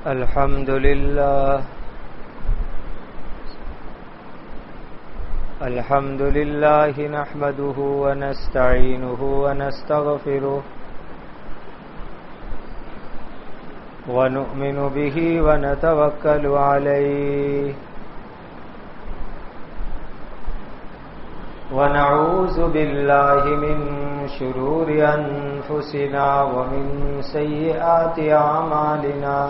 الحمد لله نحمده ونستعينه ونستغفره ونؤمن به ونتوكل عليه ونعوذ بالله من شرور أنفسنا ومن سيئات أعمالنا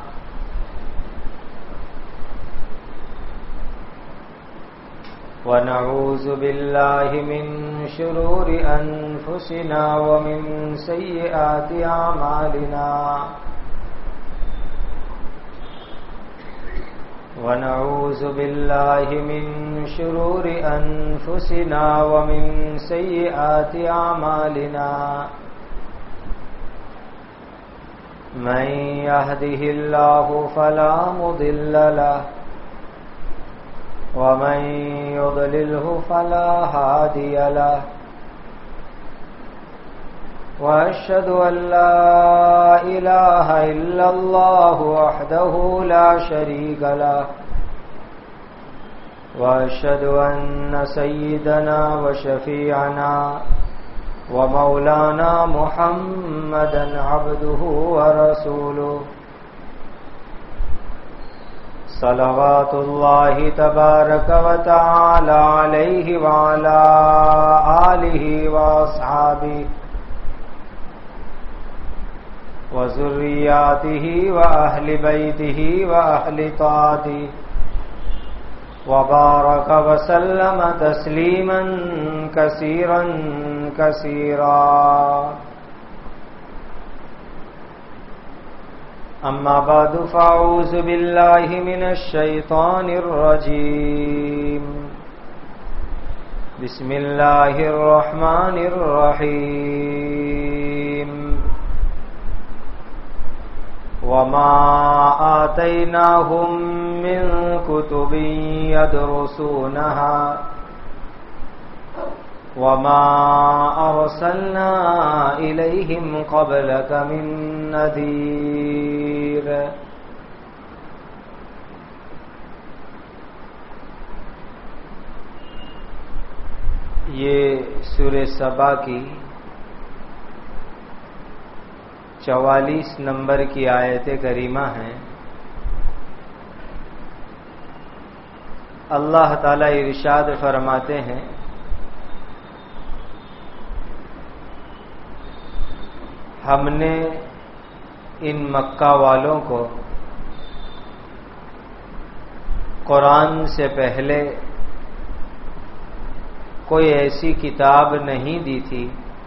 ونعوذ بالله من شرور أنفسنا ومن سيئات أعمالنا ونعوذ بالله من شرور أنفسنا ومن سيئات أعمالنا من يهده الله فلا مضل له ومن يضلله فلا هادي له وأشهد أن لا إله إلا الله وحده لا شريك له وأشهد أن سيدنا وشفيعنا ومولانا محمدا عبده ورسوله صلوات الله تبارك وتعالى عليه وعلى آله وأصحابه وذرياته وأهل بيته وأهل طاعته وبارك وسلم تسليما كثيرا كثيرا أما بعد فأعوذ بالله من الشيطان الرجيم بسم الله الرحمن الرحيم وما آتيناهم من كتب يدرسونها وما أرسلنا إليهم قبلك من نذير یہ سورہ سبا کی 44 نمبر کی آیت کریمہ ہیں۔ اللہ تعالی ارشاد فرماتے ہیں ہم نے ان مکہ والوں کو قرآن سے پہلے کوئی ایسی کتاب نہیں دی تھی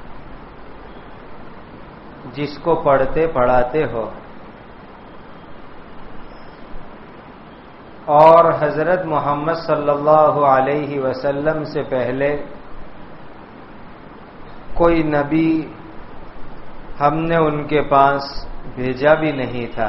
جس کو پڑھتے پڑھاتے ہو، اور حضرت محمد صلی اللہ علیہ وسلم سے پہلے کوئی نبی ہم نے ان کے پاس بھیجا بھی نہیں تھا۔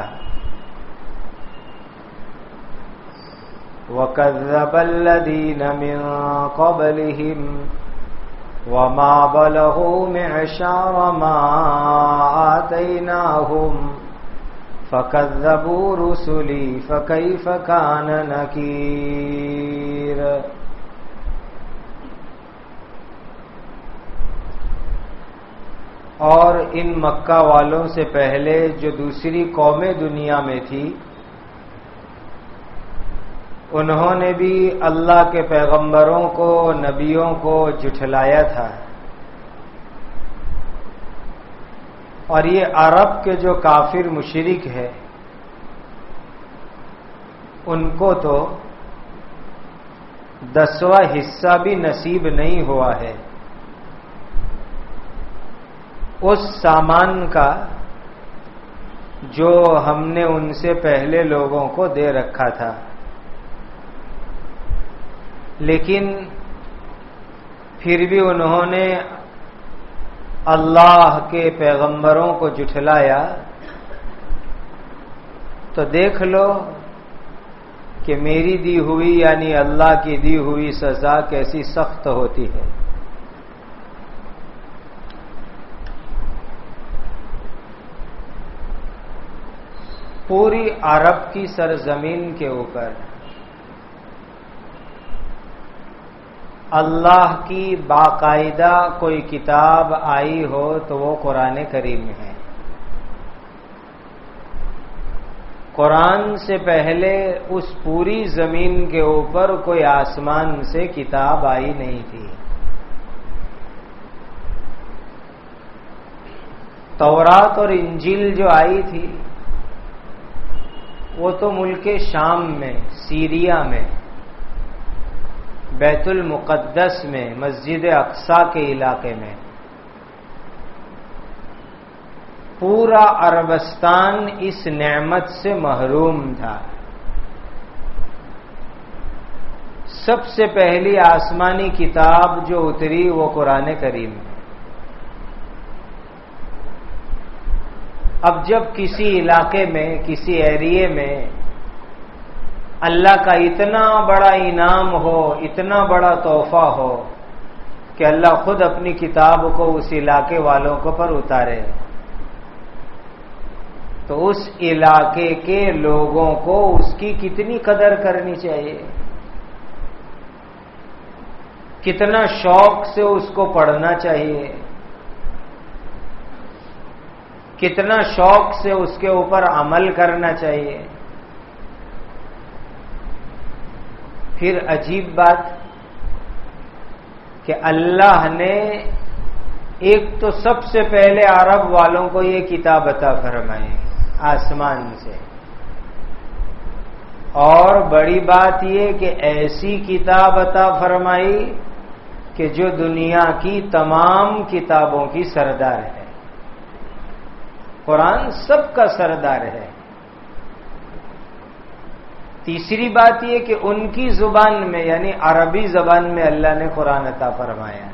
وَكَذَّبَ الَّذِينَ مِن قَبْلِهِمْ وَمَا بَلَغُوا مِعْشَارَ مَا آتَيْنَاهُمْ فَكَذَّبُوا رُسُلِي فَكَيْفَ كَانَ نَكِيرِ۔ اور ان مکہ والوں سے پہلے جو دوسری قومیں دنیا میں تھی، انہوں نے بھی اللہ کے پیغمبروں کو، نبیوں کو جھٹلایا تھا، اور یہ عرب کے جو کافر مشرک ہے ان کو تو 10واں حصہ بھی نصیب نہیں ہوا ہے اس سامان کا جو ہم نے ان سے پہلے لوگوں کو دے رکھا تھا۔ لیکن پھر بھی انہوں نے اللہ کے پیغمبروں کو جھٹلایا، تو دیکھ لو کہ میری دی ہوئی یعنی اللہ کی دی ہوئی سزا کیسی سخت ہوتی ہے۔ پوری عرب کی سرزمین کے اوپر اللہ کی باقاعدہ کوئی کتاب آئی ہو تو وہ قرآن کریم ہے۔ قرآن سے پہلے اس پوری زمین کے اوپر کوئی آسمان سے کتاب آئی نہیں تھی۔ تورات اور انجیل جو آئی تھی وہ تو ملک شام میں، سیریا میں، بیت المقدس میں، مسجد اقصی کے علاقے میں، پورا عربستان اس نعمت سے محروم تھا۔ سب سے پہلی آسمانی کتاب جو اتری وہ قرآن کریم ہے۔ اب جب کسی علاقے میں، کسی ایریے میں اللہ کا اتنا بڑا انعام ہو، اتنا بڑا تحفہ ہو کہ اللہ خود اپنی کتاب کو اس علاقے والوں کو پر اتارے، تو اس علاقے کے لوگوں کو اس کی کتنی قدر کرنی چاہیے، کتنا شوق سے اس کو پڑھنا چاہیے، کتنا شوق سے اس کے اوپر عمل کرنا چاہیے۔ پھر عجیب بات کہ اللہ نے ایک تو سب سے پہلے عرب والوں کو یہ کتاب عطا فرمائی آسمان سے، اور بڑی بات یہ کہ ایسی کتاب عطا فرمائی کہ جو دنیا کی تمام کتابوں کی سردار ہے۔ قرآن سب کا سردار ہے۔ تیسری بات یہ کہ ان کی زبان میں، یعنی عربی زبان میں اللہ نے قرآن عطا فرمایا۔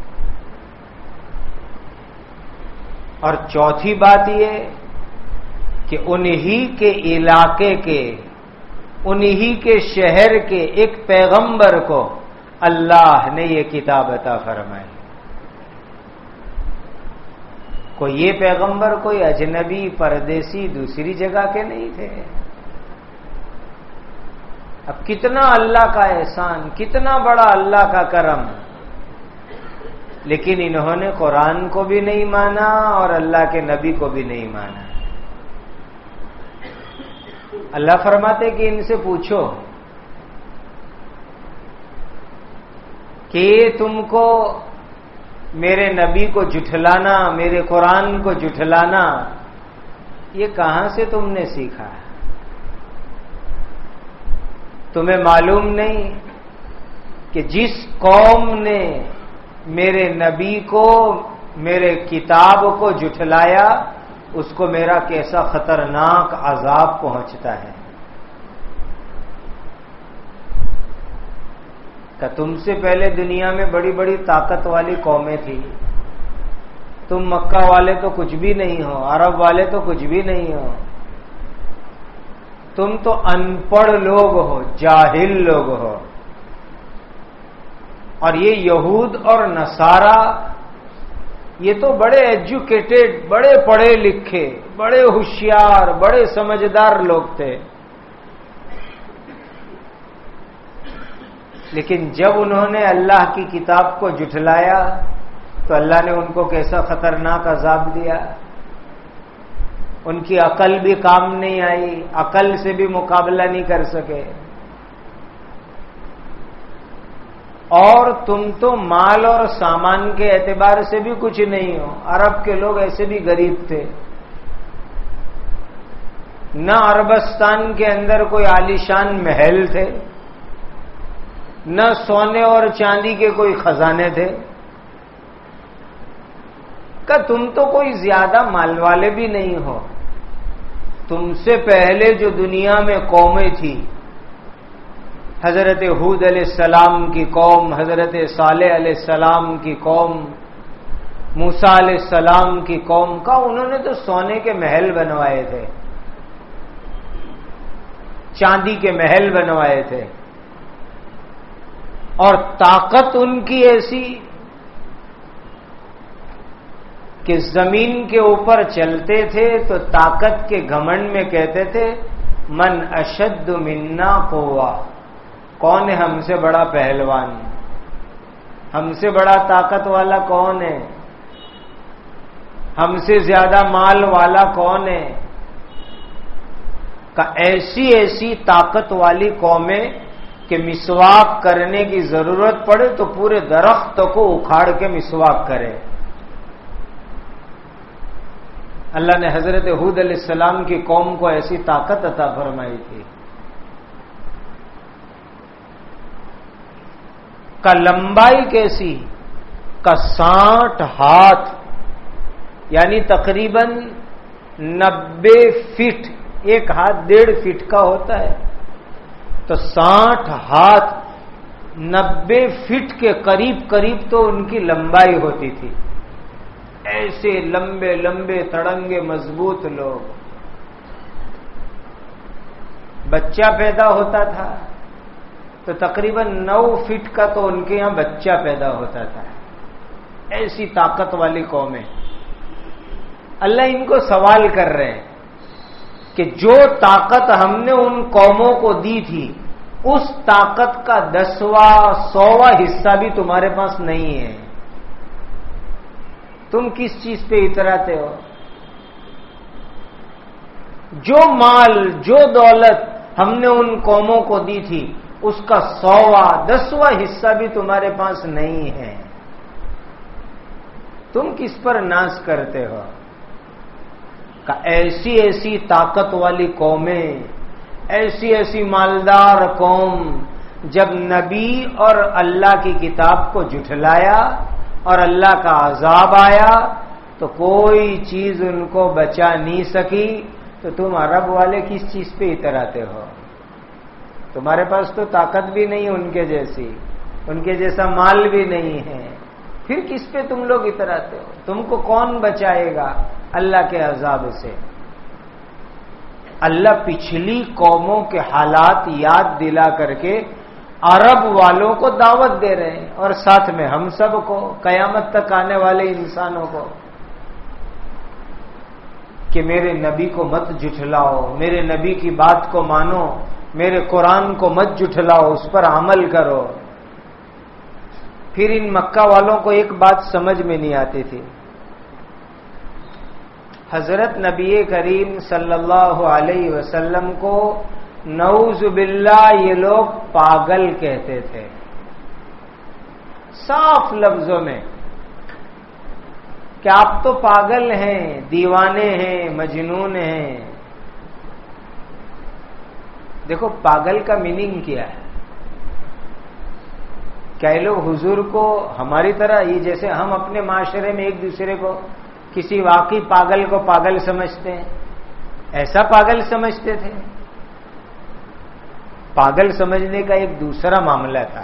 اور چوتھی بات یہ کہ انہی کے علاقے کے، انہی کے شہر کے ایک پیغمبر کو اللہ نے یہ کتاب عطا فرمائی۔ کوئی یہ پیغمبر کوئی اجنبی پردیسی دوسری جگہ کے نہیں تھے۔ اب کتنا اللہ کا احسان، کتنا بڑا اللہ کا کرم، لیکن انہوں نے قرآن کو بھی نہیں مانا اور اللہ کے نبی کو بھی نہیں مانا۔ اللہ فرماتے کہ ان سے پوچھو کہ تم کو میرے نبی کو جھٹلانا، میرے قرآن کو جھٹلانا، یہ کہاں سے تم نے سیکھا؟ تمہیں معلوم نہیں کہ جس قوم نے میرے نبی کو، میرے کتاب کو جھٹلایا، اس کو میرا کیسا خطرناک عذاب پہنچتا ہے۔ کہ تم سے پہلے دنیا میں بڑی بڑی طاقت والی قومیں تھیں، تم مکہ والے تو کچھ بھی نہیں ہو، عرب والے تو کچھ بھی نہیں ہو، تم تو ان پڑھ لوگ ہو، جاہل لوگ ہو۔ اور یہ یہود اور نصارہ یہ تو بڑے ایجوکیٹڈ، بڑے پڑھے لکھے، بڑے ہوشیار، بڑے سمجھدار لوگ تھے، لیکن جب انہوں نے اللہ کی کتاب کو جھٹلایا تو اللہ نے ان کو کیسا خطرناک عذاب دیا۔ ان کی عقل بھی کام نہیں آئی، عقل سے بھی مقابلہ نہیں کر سکے۔ اور تم تو مال اور سامان کے اعتبار سے بھی کچھ نہیں ہو، عرب کے لوگ ایسے بھی غریب تھے، نہ عربستان کے اندر کوئی عالیشان محل تھے، نہ سونے اور چاندی کے کوئی خزانے تھے، کہ تم تو کوئی زیادہ مال والے بھی نہیں ہو۔ تم سے پہلے جو دنیا میں قومیں تھیں، حضرت ہود علیہ السلام کی قوم، حضرت صالح علیہ السلام کی قوم، موسیٰ علیہ السلام کی قوم کا، انہوں نے تو سونے کے محل بنوائے تھے، چاندی کے محل بنوائے تھے، اور طاقت ان کی ایسی کہ زمین کے اوپر چلتے تھے تو طاقت کے گھمنڈ میں کہتے تھے من اشد منا قوہ، کون ہے ہم سے بڑا پہلوان، ہم سے بڑا طاقت والا کون ہے، ہم سے زیادہ مال والا کون ہے؟ کہ ایسی ایسی طاقت والی قومیں کہ مسواک کرنے کی ضرورت پڑے تو پورے درخت کو اکھاڑ کے مسواک کرے۔ اللہ نے حضرت ہود علیہ السلام کی قوم کو ایسی طاقت عطا فرمائی تھی۔ کا لمبائی کیسی؟ کا 60 ہاتھ، یعنی تقریباً 90 فٹ، ایک ہاتھ 1.5 فٹ کا ہوتا ہے، تو 60 ہاتھ 90 فٹ کے قریب قریب تو ان کی لمبائی ہوتی تھی۔ ایسے لمبے لمبے تڑنگے مضبوط لوگ۔ بچہ پیدا ہوتا تھا تو تقریباً 9 فٹ کا تو ان کے یہاں بچہ پیدا ہوتا تھا۔ ایسی طاقت والی قومیں۔ اللہ ان کو سوال کر رہے ہیں کہ جو طاقت ہم نے ان قوموں کو دی تھی اس طاقت کا 10واں 100واں حصہ بھی تمہارے پاس نہیں ہے، تم کس چیز پہ اتراتے ہو؟ جو مال جو دولت ہم نے ان قوموں کو دی تھی اس کا 100واں 10واں حصہ بھی تمہارے پاس نہیں ہے، تم کس پر ناز کرتے ہو؟ کہ ایسی ایسی طاقت والی قومیں، ایسی ایسی مالدار قوم جب نبی اور اللہ کی کتاب کو جھٹلایا اور اللہ کا عذاب آیا تو کوئی چیز ان کو بچا نہیں سکی، تو تم عرب والے کس چیز پہ اتراتے ہو؟ تمہارے پاس تو طاقت بھی نہیں ان کے جیسی، ان کے جیسا مال بھی نہیں ہے، پھر کس پہ تم لوگ اتراتے ہو؟ تم کو کون بچائے گا اللہ کے عذاب سے؟ اللہ پچھلی قوموں کے حالات یاد دلا کر کے عرب والوں کو دعوت دے رہے ہیں اور ساتھ میں ہم سب کو، قیامت تک آنے والے انسانوں کو، کہ میرے نبی کو مت جھٹلاؤ، میرے نبی کی بات کو مانو، میرے قرآن کو مت جھٹلاؤ، اس پر عمل کرو۔ پھر ان مکہ والوں کو ایک بات سمجھ میں نہیں آتی تھی۔ حضرت نبی کریم صلی اللہ علیہ وسلم کو نعوذ باللہ یہ لوگ پاگل کہتے تھے، صاف لفظوں میں، کہ آپ تو پاگل ہیں، دیوانے ہیں، مجنون ہیں۔ دیکھو پاگل کا میننگ کیا ہے؟ کیا یہ لوگ حضور کو ہماری طرح یہ جیسے ہم اپنے معاشرے میں ایک دوسرے کو کسی واقعی پاگل کو پاگل سمجھتے ہیں، ایسا پاگل سمجھتے تھے؟ پاگل سمجھنے کا ایک دوسرا معاملہ تھا۔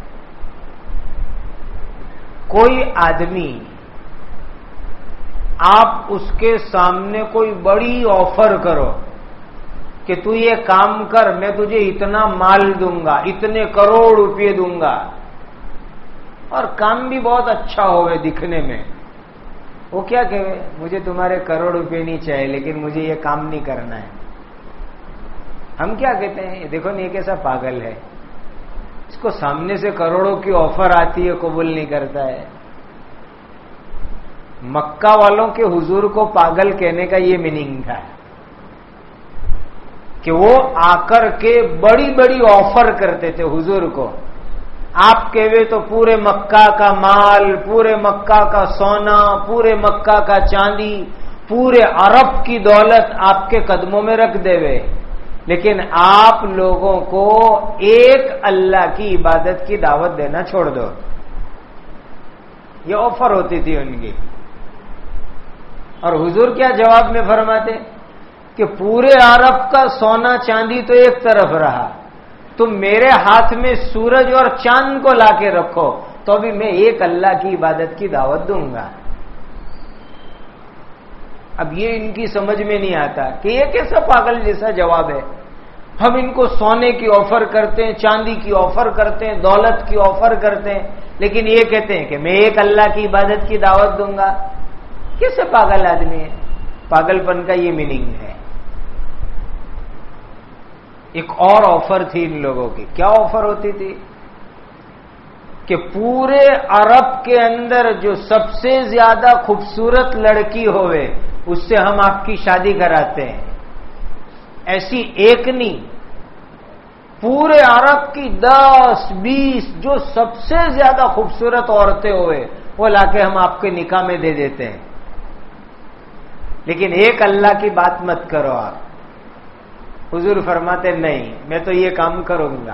کوئی آدمی آپ اس کے سامنے کوئی بڑی آفر کرو کہ تو یہ کام کر، میں تجھے اتنا مال دوں گا، اتنے کروڑ روپے دوں گا، اور کام بھی بہت اچھا ہوئے دکھنے میں، وہ کیا کہے؟ مجھے تمہارے کروڑ روپے نہیں چاہیے لیکن مجھے یہ کام نہیں کرنا ہے۔ ہم کیا کہتے ہیں؟ دیکھو نہیں کیسا پاگل ہے، اس کو سامنے سے کروڑوں کی آفر آتی ہے قبول نہیں کرتا ہے۔ مکہ والوں کے حضور کو پاگل کہنے کا یہ میننگ تھا کہ وہ آ کر کے بڑی بڑی آفر کرتے تھے حضور کو۔ آپ کہوے تو پورے مکہ کا مال، پورے مکہ کا سونا، پورے مکہ کا چاندی، پورے عرب کی دولت آپ کے قدموں میں رکھ دے وے، لیکن آپ لوگوں کو ایک اللہ کی عبادت کی دعوت دینا چھوڑ دو۔ یہ آفر ہوتی تھی ان کی۔ اور حضور کیا جواب میں فرماتے کہ پورے عرب کا سونا چاندی تو ایک طرف رہا، تم میرے ہاتھ میں سورج اور چاند کو لا کے رکھو تو بھی میں ایک اللہ کی عبادت کی دعوت دوں گا۔ اب یہ ان کی سمجھ میں نہیں آتا کہ یہ کیسا پاگل جیسا جواب ہے۔ ہم ان کو سونے کی آفر کرتے ہیں، چاندی کی آفر کرتے ہیں، دولت کی آفر کرتے ہیں، لیکن یہ کہتے ہیں کہ میں ایک اللہ کی عبادت کی دعوت دوں گا۔ کیسے پاگل آدمی ہے؟ پاگل پن کا یہ میننگ ہے. ایک اور آفر تھی ان لوگوں کی. کیا آفر ہوتی تھی؟ کہ پورے عرب کے اندر جو سب سے زیادہ خوبصورت لڑکی ہوئے اس سے ہم آپ کی شادی کراتے ہیں. ایسی ایک نہیں، پورے عرب کی 10-20 جو سب سے زیادہ خوبصورت عورتیں ہوئے وہ لا کے ہم آپ کے نکاح میں دے دیتے ہیں. لیکن ایک اللہ کی بات مت کرو آپ. حضور فرماتے نہیں، میں تو یہ کام کروں گا.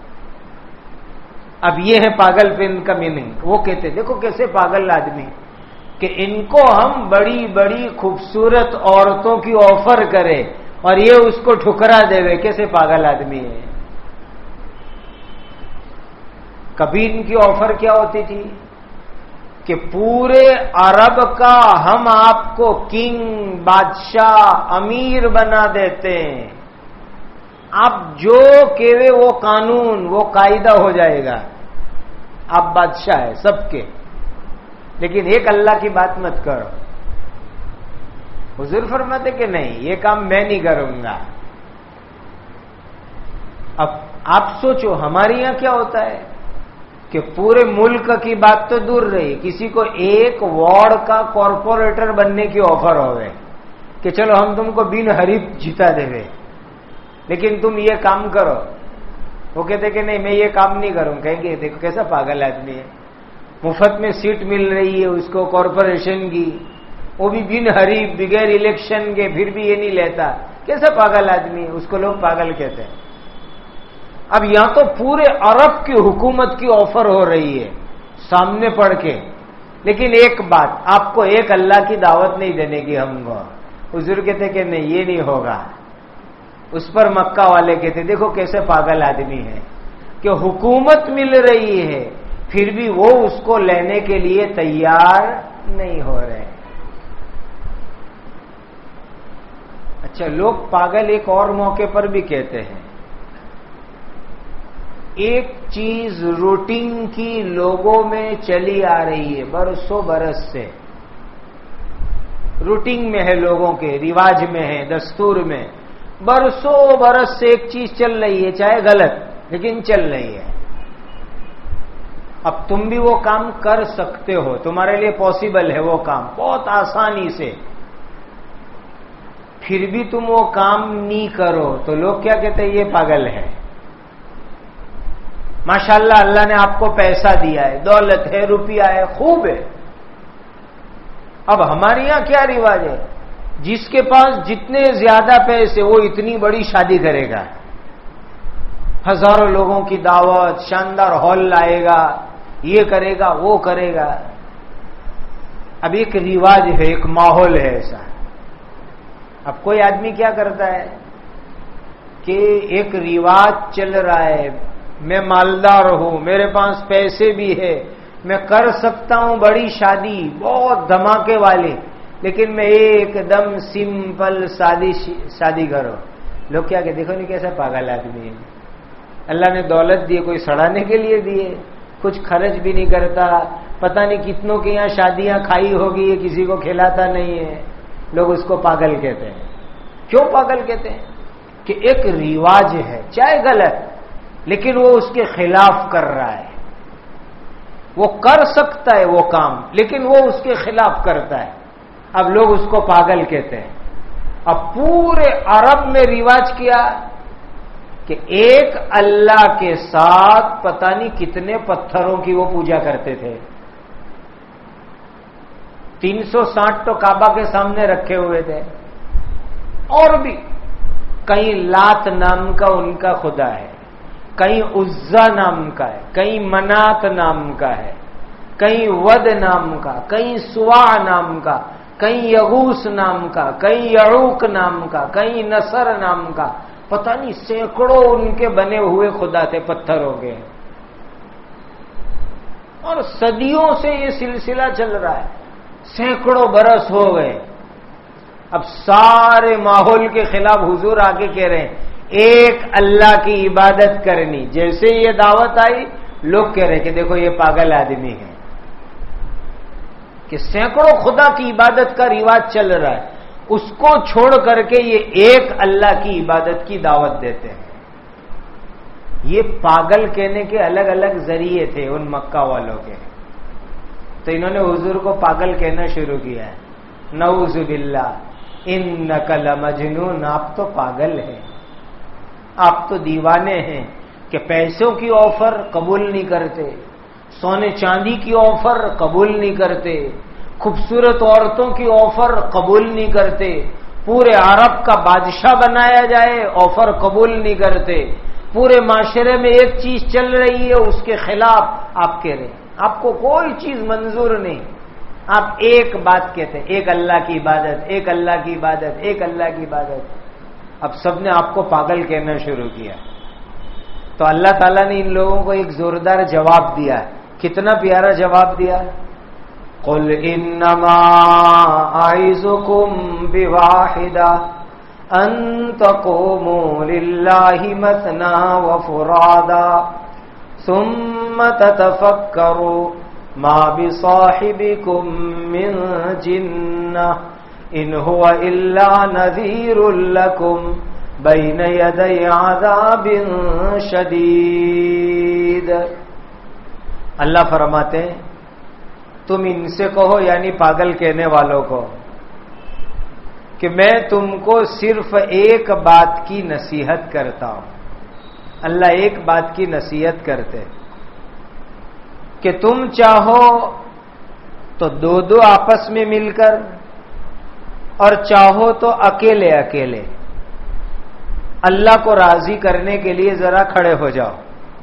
اب یہ ہے پاگل پن کا میننگ. وہ کہتے دیکھو کیسے پاگل آدمی کہ ان کو ہم بڑی بڑی خوبصورت عورتوں کی آفر کرے اور یہ اس کو ٹھکرا دے. کیسے پاگل آدمی ہے. کبھی ان کی آفر کیا ہوتی تھی کہ پورے عرب کا ہم آپ کو کنگ، بادشاہ، امیر بنا دیتے ہیں. آپ جو کہوے وہ قانون، وہ قاعدہ ہو جائے گا. آپ بادشاہ ہے سب کے. لیکن ایک اللہ کی بات مت کرو. حضور فرماتے کہ نہیں، یہ کام میں نہیں کروں گا. اب آپ سوچو ہمارے یہاں کیا ہوتا ہے کہ پورے ملک کی بات تو دور رہی، کسی کو ایک وارڈ کا کارپوریٹر بننے کی آفر ہوئے کہ چلو ہم تم کو بن حریف جیتا دے گے لیکن تم یہ کام کرو. وہ کہتے کہ نہیں میں یہ کام نہیں کروں. کہیں گے دیکھو کیسا پاگل آدمی ہے. مفت میں سیٹ مل رہی ہے اس کو کارپوریشن کی، وہ بھی بن حریف بغیر الیکشن کے، پھر بھی یہ نہیں لیتا. کیسا پاگل آدمی ہے. اس کو لوگ پاگل کہتے ہیں. اب یہاں تو پورے عرب کی حکومت کی آفر ہو رہی ہے سامنے پڑھ کے. لیکن ایک بات، آپ کو ایک اللہ کی دعوت نہیں دینے کی ہم کو. حضور کہتے کہ نہیں یہ نہیں ہوگا. اس پر مکہ والے کہتے دیکھو کیسے پاگل آدمی ہے کہ حکومت مل رہی ہے پھر بھی وہ اس کو لینے کے لیے تیار نہیں ہو رہے. اچھا لوگ پاگل ایک اور موقع پر بھی کہتے ہیں. ایک چیز روٹین کی لوگوں میں چلی آ رہی ہے برسوں برس سے. روٹین میں ہے، لوگوں کے رواج میں ہے، دستور میں برسوں برس سے ایک چیز چل رہی ہے، چاہے غلط لیکن چل رہی ہے. اب تم بھی وہ کام کر سکتے ہو، تمہارے لیے پاسبل ہے وہ کام بہت آسانی سے. پھر بھی تم وہ کام نہیں کرو تو لوگ کیا کہتے ہیں یہ پاگل ہے. ماشاءاللہ اللہ نے آپ کو پیسہ دیا ہے، دولت ہے، روپیہ ہے، خوب ہے. اب ہمارے یہاں کیا رواج ہے، جس کے پاس جتنے زیادہ پیسے وہ اتنی بڑی شادی کرے گا، ہزاروں لوگوں کی دعوت، شاندار ہال لائے گا، یہ کرے گا وہ کرے گا. اب ایک رواج ہے، ایک ماحول ہے ایسا. اب کوئی آدمی کیا کرتا ہے کہ ایک رواج چل رہا ہے، میں مالدار ہوں، میرے پاس پیسے بھی ہے، میں کر سکتا ہوں بڑی شادی بہت دھماکے والی، لیکن میں ایک دم سمپل شادی کرو. لوگ کیا کہ دیکھو نہیں کیسا پاگل آدمی ہے. اللہ نے دولت دی کوئی سڑانے کے لیے دیے، کچھ خرچ بھی نہیں کرتا، پتہ نہیں کتنوں کے یہاں شادیاں کھائی ہوگی، یہ کسی کو کھلاتا نہیں ہے. لوگ اس کو پاگل کہتے ہیں. کیوں پاگل کہتے ہیں؟ کہ ایک رواج ہے چاہے غلط لیکن وہ اس کے خلاف کر رہا ہے. وہ کر سکتا ہے وہ کام لیکن وہ اس کے خلاف کرتا ہے. اب لوگ اس کو پاگل کہتے ہیں. اب پورے عرب میں رواج کیا کہ ایک اللہ کے ساتھ پتہ نہیں کتنے پتھروں کی وہ پوجا کرتے تھے. 360 تو کعبہ کے سامنے رکھے ہوئے تھے. اور بھی کہیں لات نام کا ان کا خدا ہے، کہیں عزا نام کا ہے، کہیں منات نام کا ہے، کہیں ود نام کا، کہیں سوا نام کا، کہیں یغوس نام کا، کہیں یعوق نام کا، کہیں نصر نام کا. پتہ نہیں سینکڑوں ان کے بنے ہوئے خدا تھے پتھروں کے. اور صدیوں سے یہ سلسلہ چل رہا ہے، سینکڑوں برس ہو گئے. اب سارے ماحول کے خلاف حضور آگے کہہ رہے ہیں ایک اللہ کی عبادت کرنی. جیسے یہ دعوت آئی لوگ کہہ رہے کہ دیکھو یہ پاگل آدمی ہے. کہ سینکڑوں خدا کی عبادت کا رواج چل رہا ہے، اس کو چھوڑ کر کے یہ ایک اللہ کی عبادت کی دعوت دیتے ہیں۔ یہ پاگل کہنے کے الگ الگ ذریعے تھے ان مکہ والوں کے، تو انہوں نے حضور کو پاگل کہنا شروع کیا ہے۔ نعوذ باللہ، انک لمجنون، آپ تو پاگل ہیں، آپ تو دیوانے ہیں کہ پیسوں کی آفر قبول نہیں کرتے، سونے چاندی کی آفر قبول نہیں کرتے، خوبصورت عورتوں کی آفر قبول نہیں کرتے، پورے عرب کا بادشاہ بنایا جائے آفر قبول نہیں کرتے، پورے معاشرے میں ایک چیز چل رہی ہے اس کے خلاف آپ کہہ رہے ہیں، آپ کو کوئی چیز منظور نہیں، آپ ایک بات کہتے ہیں، ایک اللہ کی عبادت، ایک اللہ کی عبادت، ایک اللہ کی عبادت۔ اب سب نے آپ کو پاگل کہنا شروع کیا، تو اللہ تعالیٰ نے ان لوگوں کو ایک زوردار جواب دیا۔ کتنا پیارا جواب دیا، قل انما اعظکم بواحدہ ان تقوموا للہ مثنی وفرادا ثم تتفکروا ما بصاحبکم من جنہ ان هو الا نذیر لکم بین یدی عذاب شدید۔ اللہ فرماتے ہیں تم ان سے کہو، یعنی پاگل کہنے والوں کو، کہ میں تم کو صرف ایک بات کی نصیحت کرتا ہوں۔ اللہ ایک بات کی نصیحت کرتے کہ تم چاہو تو دو دو آپس میں مل کر، اور چاہو تو اکیلے اکیلے اللہ کو راضی کرنے کے لیے ذرا کھڑے ہو جاؤ،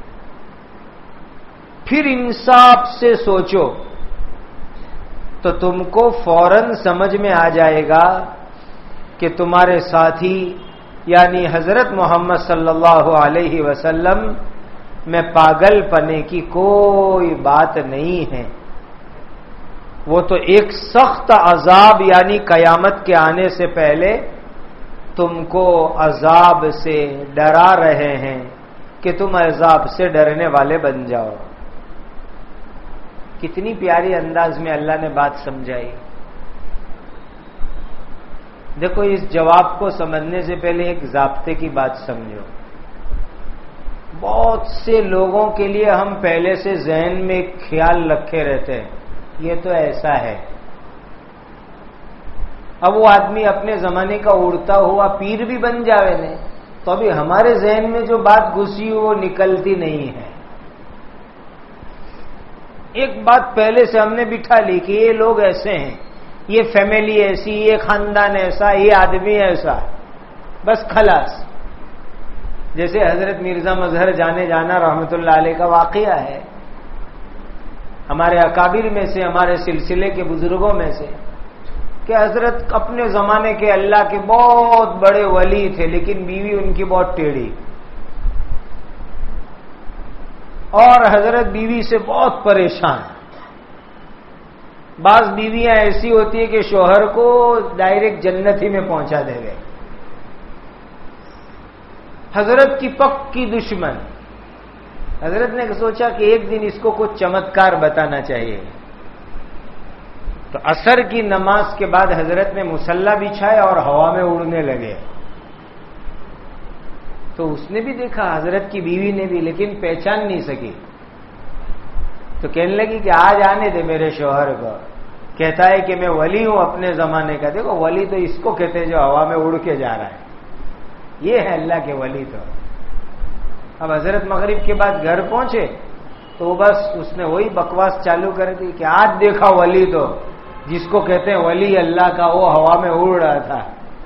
پھر انصاف سے سوچو تو تم کو فوراً سمجھ میں آ جائے گا کہ تمہارے ساتھی یعنی حضرت محمد صلی اللہ علیہ وسلم میں پاگل پنے کی کوئی بات نہیں ہے، وہ تو ایک سخت عذاب یعنی قیامت کے آنے سے پہلے تم کو عذاب سے ڈرا رہے ہیں کہ تم عذاب سے ڈرنے والے بن جاؤ۔ کتنی پیاری انداز میں اللہ نے بات سمجھائی۔ دیکھو، اس جواب کو سمجھنے سے پہلے ایک ضابطے کی بات سمجھو۔ بہت سے لوگوں کے لیے ہم پہلے سے ذہن میں خیال رکھے رہتے ہیں یہ تو ایسا ہے۔ اب وہ آدمی اپنے زمانے کا اڑتا ہوا پیر بھی بن جاوے نے تو ابھی ہمارے ذہن میں جو بات گھسی وہ نکلتی نہیں ہے۔ ایک بات پہلے سے ہم نے بٹھا لی کہ یہ لوگ ایسے ہیں، یہ فیملی ایسی، یہ خاندان ایسا، یہ آدمی ایسا، بس خلاص۔ جیسے حضرت مرزا مظہر جانے جانا رحمت اللہ علیہ کا واقعہ ہے، ہمارے اکابر میں سے، ہمارے سلسلے کے بزرگوں میں سے، کہ حضرت اپنے زمانے کے اللہ کے بہت بڑے ولی تھے، لیکن بیوی ان کی بہت ٹیڑھی، اور حضرت بیوی سے بہت پریشان۔ بعض بیویاں ایسی ہوتی ہیں کہ شوہر کو ڈائریکٹ جنت ہی میں پہنچا دے گئے۔ حضرت کی پکی دشمن۔ حضرت نے سوچا کہ ایک دن اس کو کچھ چمتکار بتانا چاہیے، تو عصر کی نماز کے بعد حضرت نے مصلی بچھایا اور ہوا میں اڑنے لگے۔ تو اس نے بھی دیکھا، حضرت کی بیوی نے بھی، لیکن پہچان نہیں سکی، تو کہنے لگی کہ آج آنے دے میرے شوہر کو، کہتا ہے کہ میں ولی ہوں اپنے زمانے کا۔ دیکھو، ولی تو اس کو کہتے ہیں جو ہوا میں اڑ کے جا رہا ہے، یہ ہے اللہ کے ولی۔ تو اب حضرت مغرب کے بعد گھر پہنچے تو بس اس نے وہی بکواس چالو کر دی کہ آج دیکھا ولی تو جس کو کہتے ہیں ولی اللہ کا، وہ ہوا میں اڑ رہا تھا۔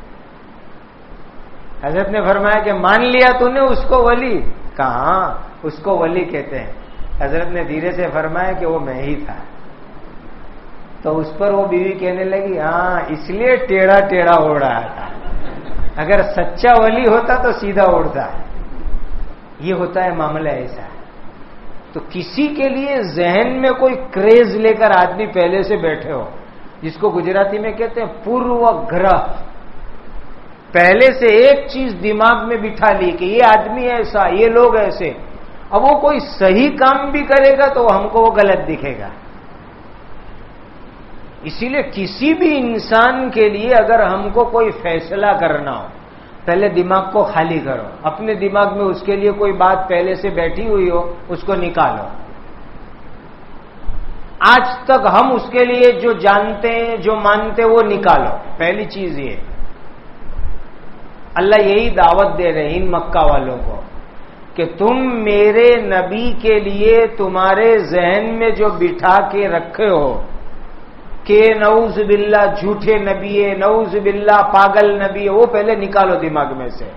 حضرت نے فرمایا کہ مان لیا تو نے اس کو ولی؟ کہاں، اس کو ولی کہتے ہیں۔ حضرت نے دھیرے سے فرمایا کہ وہ میں ہی تھا۔ تو اس پر وہ بیوی کہنے لگی ہاں اس لیے ٹیڑھا ٹیڑھا اڑ رہا تھا، اگر سچا ولی ہوتا تو سیدھا اڑتا۔ یہ ہوتا ہے معاملہ ایسا۔ تو کسی کے لیے ذہن میں کوئی کریز لے کر آدمی پہلے سے بیٹھے ہو، جس کو گجراتی میں کہتے ہیں پورو گرہ، پہلے سے ایک چیز دماغ میں بٹھا لی کہ یہ آدمی ایسا، یہ لوگ ایسے، اب وہ کوئی صحیح کام بھی کرے گا تو ہم کو وہ غلط دکھے گا۔ اسی لیے کسی بھی انسان کے لیے اگر ہم کو کوئی فیصلہ کرنا ہو، پہلے دماغ کو خالی کرو، اپنے دماغ میں اس کے لیے کوئی بات پہلے سے بیٹھی ہوئی ہو اس کو نکالو۔ آج تک ہم اس کے لیے جو جانتے ہیں جو مانتے وہ نکالو، پہلی چیز یہ۔ اللہ یہی دعوت دے رہے ہیں ان مکہ والوں کو کہ تم میرے نبی کے لیے تمہارے ذہن میں جو بٹھا کے رکھے ہو کہ نعوذ باللہ جھوٹے نبی ہے، نعوذ باللہ پاگل نبی ہے، وہ پہلے نکالو دماغ میں سے۔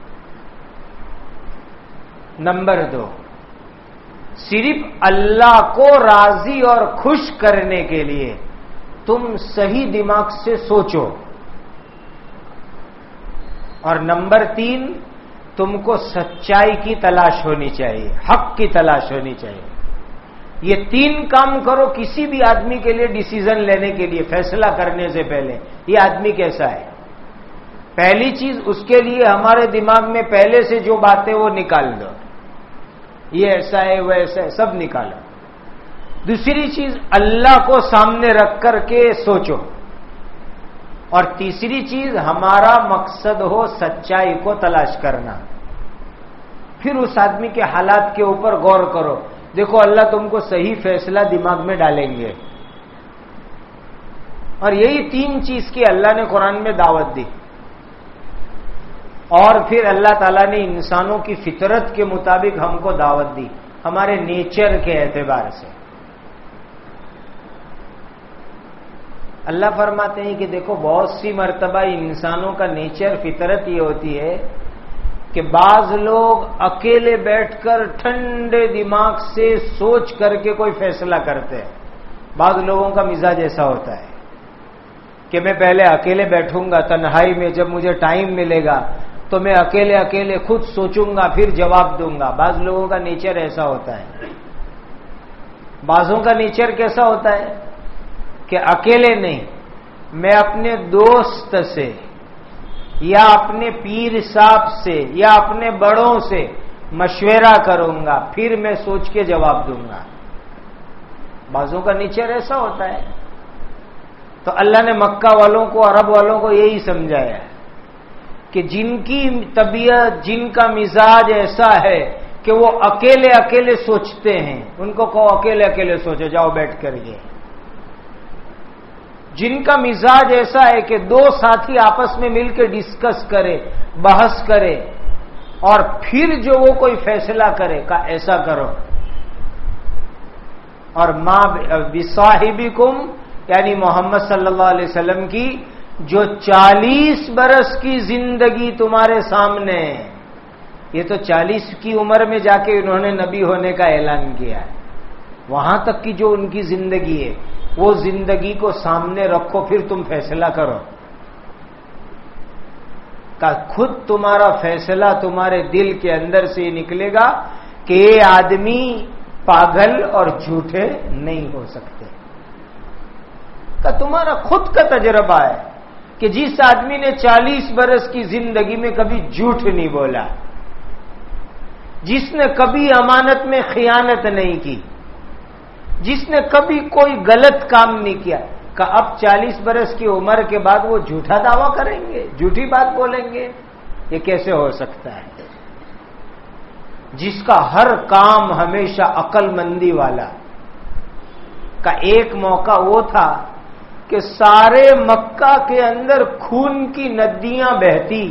نمبر 2، صرف اللہ کو راضی اور خوش کرنے کے لیے تم صحیح دماغ سے سوچو۔ اور نمبر 3، تم کو سچائی کی تلاش ہونی چاہیے، حق کی تلاش ہونی چاہیے۔ یہ 3 کام کرو کسی بھی آدمی کے لیے ڈیسیزن لینے کے لیے، فیصلہ کرنے سے پہلے یہ آدمی کیسا ہے۔ پہلی چیز، اس کے لیے ہمارے دماغ میں پہلے سے جو باتیں وہ نکال دو، یہ ایسا ہے وہ ایسا ہے، سب نکالو۔ دوسری چیز، اللہ کو سامنے رکھ کر کے سوچو۔ اور تیسری چیز، ہمارا مقصد ہو سچائی کو تلاش کرنا۔ پھر اس آدمی کے حالات کے اوپر غور کرو، دیکھو اللہ تم کو صحیح فیصلہ دماغ میں ڈالیں گے۔ اور یہی 3 چیز کی اللہ نے قرآن میں دعوت دی۔ اور پھر اللہ تعالیٰ نے انسانوں کی فطرت کے مطابق ہم کو دعوت دی، ہمارے نیچر کے اعتبار سے۔ اللہ فرماتے ہیں کہ دیکھو بہت سی مرتبہ انسانوں کا نیچر فطرت یہ ہوتی ہے کہ بعض لوگ اکیلے بیٹھ کر ٹھنڈے دماغ سے سوچ کر کے کوئی فیصلہ کرتے ہیں۔ بعض لوگوں کا مزاج ایسا ہوتا ہے کہ میں پہلے اکیلے بیٹھوں گا تنہائی میں، جب مجھے ٹائم ملے گا تو میں اکیلے خود سوچوں گا پھر جواب دوں گا۔ بعض لوگوں کا نیچر ایسا ہوتا ہے۔ بعضوں کا نیچر کیسا ہوتا ہے کہ اکیلے نہیں، میں اپنے دوست سے یا اپنے پیر صاحب سے یا اپنے بڑوں سے مشورہ کروں گا پھر میں سوچ کے جواب دوں گا۔ بعضوں کا نیچر ایسا ہوتا ہے۔ تو اللہ نے مکہ والوں کو، عرب والوں کو یہی سمجھایا کہ جن کی طبیعت، جن کا مزاج ایسا ہے کہ وہ اکیلے سوچتے ہیں، ان کو کہو اکیلے سوچو، جاؤ بیٹھ کر کے۔ جن کا مزاج ایسا ہے کہ 2 ساتھی آپس میں مل کے ڈسکس کرے، بحث کرے اور پھر جو وہ کوئی فیصلہ کرے کہ ایسا کرو۔ اور ماں بصاحبکم یعنی محمد صلی اللہ علیہ وسلم کی جو 40 برس کی زندگی تمہارے سامنے ہے، یہ تو 40 کی عمر میں جا کے انہوں نے نبی ہونے کا اعلان کیا ہے۔ وہاں تک کی جو ان کی زندگی ہے وہ زندگی کو سامنے رکھو، پھر تم فیصلہ کرو۔ کہ خود تمہارا فیصلہ تمہارے دل کے اندر سے نکلے گا کہ یہ آدمی پاگل اور جھوٹے نہیں ہو سکتے۔ کہ تمہارا خود کا تجربہ ہے کہ جس آدمی نے 40 برس کی زندگی میں کبھی جھوٹ نہیں بولا، جس نے کبھی امانت میں خیانت نہیں کی، جس نے کبھی کوئی غلط کام نہیں کیا، کہ اب 40 برس کی عمر کے بعد وہ جھوٹا دعویٰ کریں گے، جھوٹی بات بولیں گے؟ یہ کیسے ہو سکتا ہے؟ جس کا ہر کام ہمیشہ عقل مندی والا۔ کا ایک موقع وہ تھا کہ سارے مکہ کے اندر خون کی ندیاں بہتی۔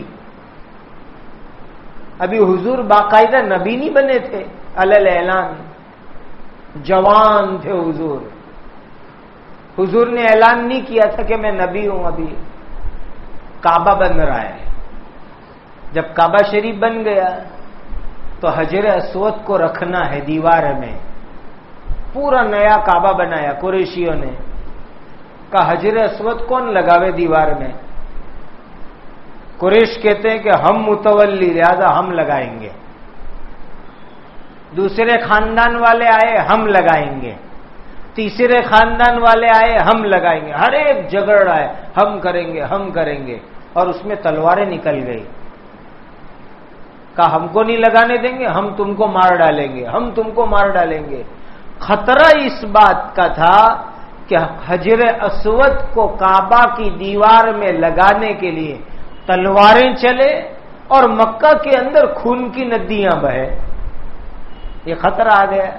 ابھی حضور باقاعدہ نبی نہیں بنے تھے، علل اعلان جوان تھے حضور۔ حضور نے اعلان نہیں کیا تھا کہ میں نبی ہوں۔ ابھی کعبہ بن رہا ہے۔ جب کعبہ شریف بن گیا تو حجر اسود کو رکھنا ہے دیوار میں، پورا نیا کعبہ بنایا قریشیوں نے۔ کہ حجر اسود کون لگاوے دیوار میں؟ قریش کہتے ہیں کہ ہم متولی، لہذا ہم لگائیں گے۔ دوسرے خاندان والے آئے، ہم لگائیں گے۔ تیسرے خاندان والے آئے، ہم لگائیں گے۔ ہر ایک جھگڑ آئے، ہم کریں گے اور اس میں تلواریں نکل گئی۔ کہا ہم کو نہیں لگانے دیں گے، ہم تم کو مار ڈالیں گے، ہم تم کو مار ڈالیں گے۔ خطرہ اس بات کا تھا کہ حجر اسود کو کعبہ کی دیوار میں لگانے کے لیے تلواریں چلے اور مکہ کے اندر خون کی ندیاں بہے، یہ خطرہ آ گیا۔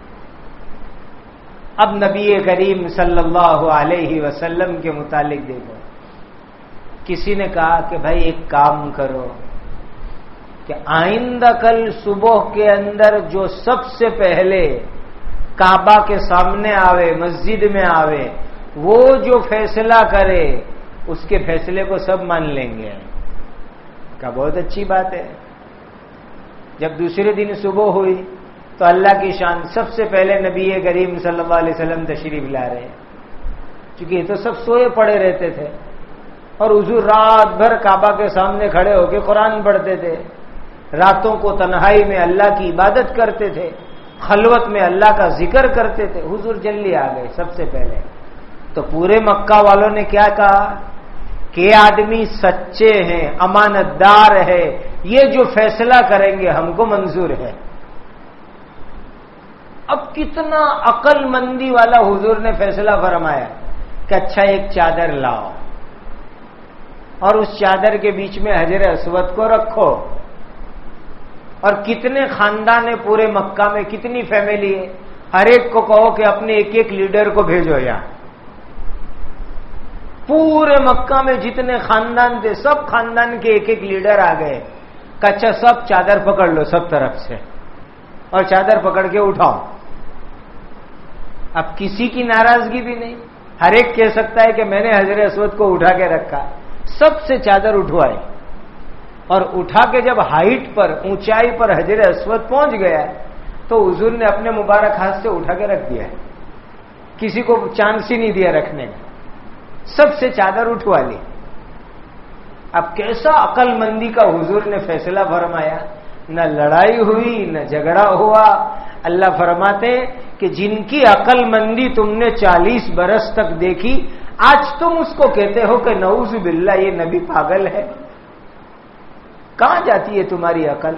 اب نبی کریم صلی اللہ علیہ وسلم کے متعلق دیکھو، کسی نے کہا کہ بھائی ایک کام کرو کہ آئندہ کل صبح کے اندر جو سب سے پہلے کعبہ کے سامنے آوے، مسجد میں آوے، وہ جو فیصلہ کرے اس کے فیصلے کو سب مان لیں گے۔ کہا بہت اچھی بات ہے۔ جب دوسرے دن صبح ہوئی تو اللہ کی شان، سب سے پہلے نبی کریم صلی اللہ علیہ وسلم تشریف لا رہے ہیں، چونکہ یہ تو سب سوئے پڑے رہتے تھے اور حضور رات بھر کعبہ کے سامنے کھڑے ہو کے قرآن پڑھتے تھے، راتوں کو تنہائی میں اللہ کی عبادت کرتے تھے، خلوت میں اللہ کا ذکر کرتے تھے۔ حضور جلدی آ گئے سب سے پہلے، تو پورے مکہ والوں نے کیا کہا کہ آدمی سچے ہیں، امانت دار ہے، یہ جو فیصلہ کریں گے ہم کو منظور ہے۔ اب کتنا عقل مندی والا حضور نے فیصلہ فرمایا کہ اچھا ایک چادر لاؤ اور اس چادر کے بیچ میں حجر اسود کو رکھو، اور کتنے خاندان ہے پورے مکہ میں، کتنی فیملی ہے، ہر ایک کو کہو کہ اپنے ایک ایک لیڈر کو بھیجو یہاں۔ پورے مکہ میں جتنے خاندان تھے سب خاندان کے ایک ایک لیڈر آ گئے کہ اچھا سب چادر پکڑ لو سب طرف سے اور چادر پکڑ کے اٹھاؤ۔ اب کسی کی ناراضگی بھی نہیں، ہر ایک کہہ سکتا ہے کہ میں نے حجر اسود کو اٹھا کے رکھا۔ سب سے چادر اٹھوائے اور اٹھا کے جب ہائٹ پر، اونچائی پر حجر اسود پہنچ گیا تو حضور نے اپنے مبارک ہاتھ سے اٹھا کے رکھ دیا، کسی کو چانس ہی نہیں دیا رکھنے کا، سب سے چادر اٹھوا لی۔ اب کیسا عقل مندی کا حضور نے فیصلہ فرمایا، نہ لڑائی ہوئی نہ جھگڑا ہوا۔ اللہ فرماتے کہ جن کی عقل مندی تم نے 40 برس تک دیکھی، آج تم اس کو کہتے ہو کہ نعوذ باللہ یہ نبی پاگل ہے۔ کہاں جاتی ہے تمہاری عقل؟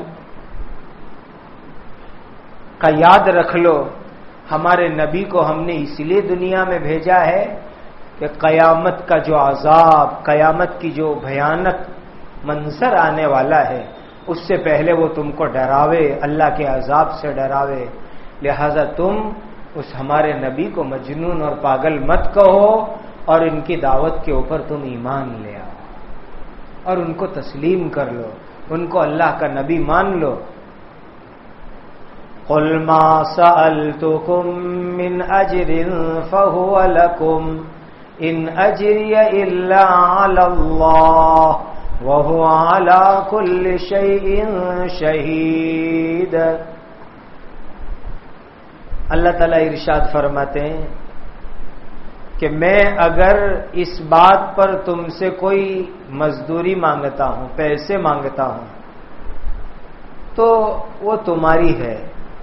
کا یاد رکھ لو ہمارے نبی کو ہم نے اس لیے دنیا میں بھیجا ہے کہ قیامت کا جو عذاب، قیامت کی جو بھیانک منظر آنے والا ہے اس سے پہلے وہ تم کو ڈراوے، اللہ کے عذاب سے ڈراوے۔ لہذا تم اس ہمارے نبی کو مجنون اور پاگل مت کہو اور ان کی دعوت کے اوپر تم ایمان لے آؤ اور ان کو تسلیم کر لو، ان کو اللہ کا نبی مان لو۔ قُلْ مَا سَأَلْتُكُم مِّنْ أَجْرٍ فَهُوَ لَكُمْ إِنْ أَجْرِيَ إِلَّا عَلَى اللَّهِ وَهُوَ عَلَى كُلِّ شَيْءٍ شَهِيدٌ۔ اللہ تعالیٰ ارشاد فرماتے ہیں کہ میں اگر اس بات پر تم سے کوئی مزدوری مانگتا ہوں، پیسے مانگتا ہوں، تو وہ تمہاری ہے،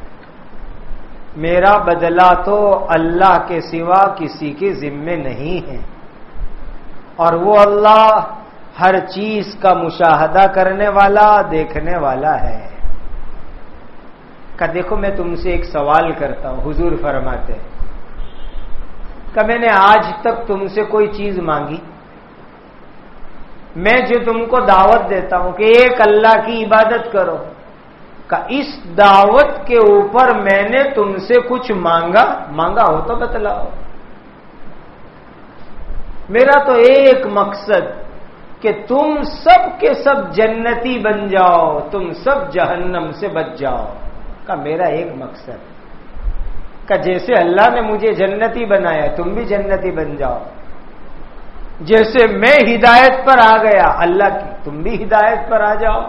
میرا بدلہ تو اللہ کے سوا کسی کے ذمے نہیں ہے، اور وہ اللہ ہر چیز کا مشاہدہ کرنے والا، دیکھنے والا ہے۔ کہ دیکھو میں تم سے ایک سوال کرتا ہوں، حضور فرماتے کہ میں نے آج تک تم سے کوئی چیز مانگی؟ میں جو تم کو دعوت دیتا ہوں کہ ایک اللہ کی عبادت کرو، کہ اس دعوت کے اوپر میں نے تم سے کچھ مانگا ہو تو بتلاؤ۔ میرا تو ایک مقصد کہ تم سب کے سب جنتی بن جاؤ، تم سب جہنم سے بچ جاؤ، کا میرا ایک مقصد، کہ جیسے اللہ نے مجھے جنتی بنایا تم بھی جنتی بن جاؤ، جیسے میں ہدایت پر آ گیا اللہ کی تم بھی ہدایت پر آ جاؤ،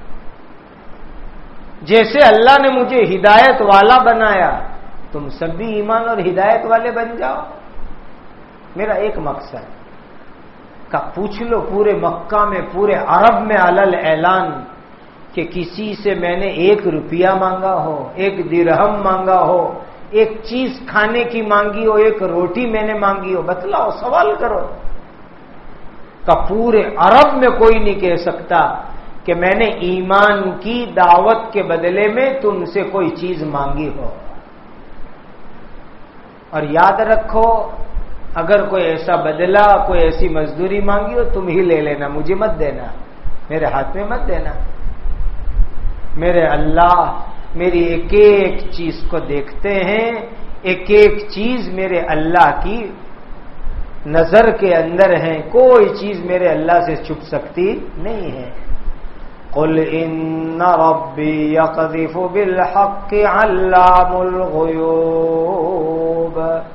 جیسے اللہ نے مجھے ہدایت والا بنایا تم سب بھی ایمان اور ہدایت والے بن جاؤ۔ میرا ایک مقصد کا پوچھ لو پورے مکہ میں، پورے عرب میں علل اعلان کہ کسی سے میں نے 1 روپیہ مانگا ہو، 1 درہم مانگا ہو، ایک چیز کھانے کی مانگی ہو، 1 روٹی میں نے مانگی ہو، بتلاؤ، سوال کرو۔ کہ پورے عرب میں کوئی نہیں کہہ سکتا کہ میں نے ایمان کی دعوت کے بدلے میں تم سے کوئی چیز مانگی ہو۔ اور یاد رکھو اگر کوئی ایسا بدلہ، کوئی ایسی مزدوری مانگی ہو تم ہی لے لینا، مجھے مت دینا، میرے ہاتھ میں مت دینا۔ میرے اللہ میری ایک ایک چیز کو دیکھتے ہیں، ایک ایک چیز میرے اللہ کی نظر کے اندر ہے، کوئی چیز میرے اللہ سے چھپ سکتی نہیں ہے۔ قل ان ربی یقذف بالحق علام الغیوب،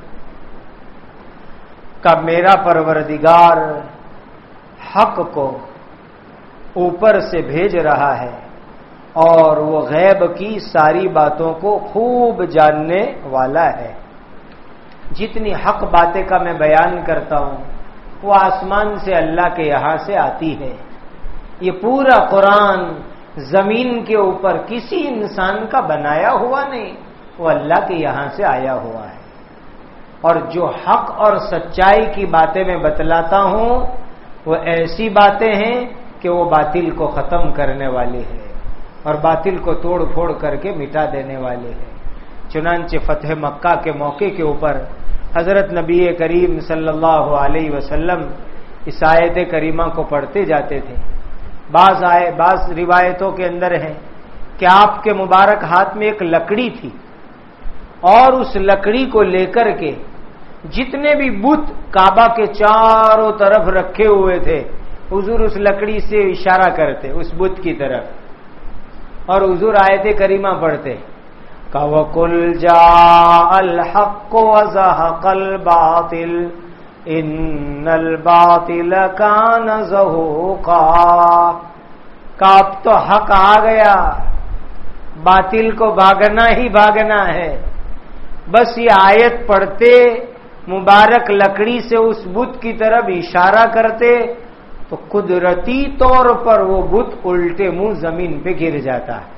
کہ میرا پروردگار حق کو اوپر سے بھیج رہا ہے اور وہ غیب کی ساری باتوں کو خوب جاننے والا ہے۔ جتنی حق باتیں کا میں بیان کرتا ہوں وہ آسمان سے اللہ کے یہاں سے آتی ہے۔ یہ پورا قرآن زمین کے اوپر کسی انسان کا بنایا ہوا نہیں، وہ اللہ کے یہاں سے آیا ہوا ہے۔ اور جو حق اور سچائی کی باتیں میں بتلاتا ہوں وہ ایسی باتیں ہیں کہ وہ باطل کو ختم کرنے والی ہے اور باطل کو توڑ پھوڑ کر کے مٹا دینے والے ہیں۔ چنانچہ فتح مکہ کے موقع کے اوپر حضرت نبی کریم صلی اللہ علیہ وسلم اس آیت کریمہ کو پڑھتے جاتے تھے۔ بعض روایتوں کے اندر ہے کہ آپ کے مبارک ہاتھ میں ایک لکڑی تھی اور اس لکڑی کو لے کر کے جتنے بھی بت کعبہ کے چاروں طرف رکھے ہوئے تھے حضور اس لکڑی سے اشارہ کرتے اس بت کی طرف، اور حضور آیت کریمہ پڑھتے وَقُلْ جَاءَ الْحَقُّ وَزَهَقَ الْبَاطِلُ إِنَّ الْبَاطِلَ كَانَ زَهُوقًا، کہ اب تو حق آ گیا، باطل کو بھاگنا ہی بھاگنا ہے۔ بس یہ آیت پڑھتے مبارک لکڑی سے اس بت کی طرف اشارہ کرتے تو قدرتی طور پر وہ بت الٹے منہ زمین پہ گر جاتا ہے۔